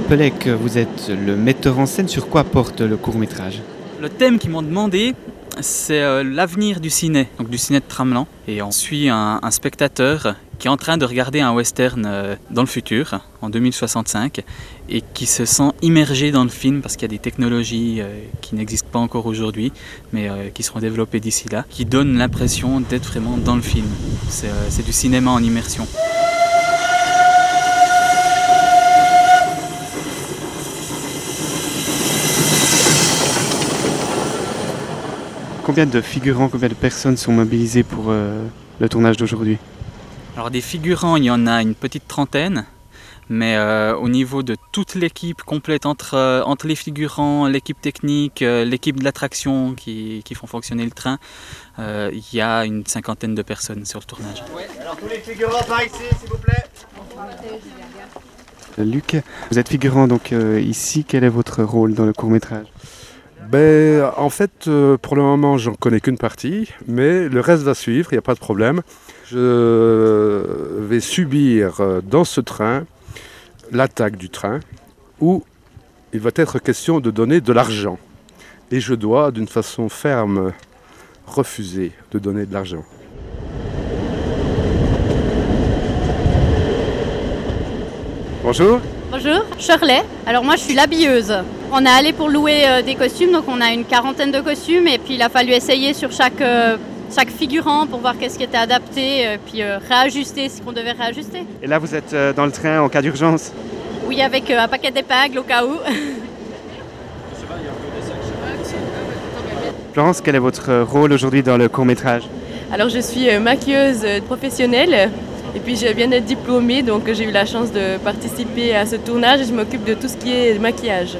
Pelec, vous êtes le metteur en scène. Sur quoi porte le court-métrage? Le thème qu'ils m'ont demandé, c'est l'avenir du ciné, donc du ciné de Tramelan. Et on suit un spectateur qui est en train de regarder un western dans le futur, en 2065, et qui se sent immergé dans le film parce qu'il y a des technologies qui n'existent pas encore aujourd'hui, mais qui seront développées d'ici là, qui donnent l'impression d'être vraiment dans le film. C'est du cinéma en immersion. Combien de figurants, combien de personnes sont mobilisées pour le tournage d'aujourd'hui? Alors des figurants, il y en a une petite trentaine, mais au niveau de toute l'équipe complète entre les figurants, l'équipe technique, l'équipe de l'attraction qui font fonctionner le train, il y a une cinquantaine de personnes sur le tournage. Ouais, alors tous les figurants par ici, s'il vous plaît. Luc, vous êtes figurant donc ici, quel est votre rôle dans le court-métrage? En fait, pour le moment, j'en connais qu'une partie, mais le reste va suivre, il n'y a pas de problème. Je vais subir dans ce train l'attaque du train où il va être question de donner de l'argent. Et je dois, d'une façon ferme, refuser de donner de l'argent. Bonjour. Bonjour, Shirley. Alors moi je suis l'habilleuse. On est allé pour louer des costumes, donc on a une quarantaine de costumes et puis il a fallu essayer sur chaque figurant pour voir qu'est-ce qui était adapté, puis réajuster ce qu'on devait réajuster. Et là vous êtes dans le train en cas d'urgence? Oui, avec un paquet d'épingles au cas où. Florence, quel est votre rôle aujourd'hui dans le court-métrage? Alors je suis maquilleuse professionnelle. Et puis je viens d'être diplômée, donc j'ai eu la chance de participer à ce tournage et je m'occupe de tout ce qui est maquillage.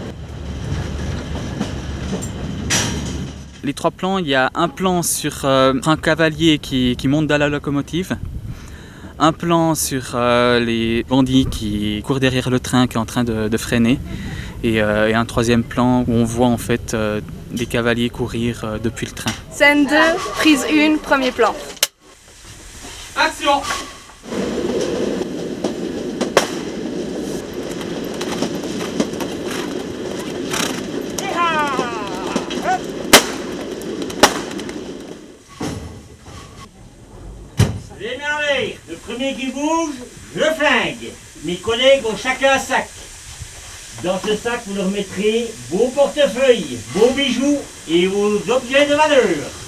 Les trois plans, il y a un plan sur un cavalier qui monte dans la locomotive, un plan sur les bandits qui courent derrière le train qui est en train de freiner, et un troisième plan où on voit en fait des cavaliers courir depuis le train. Scène 2, prise 1, premier plan. Action! Démarrez. Le premier qui bouge, je flingue. Mes collègues ont chacun un sac. Dans ce sac, vous leur mettrez vos portefeuilles, vos bijoux et vos objets de valeur.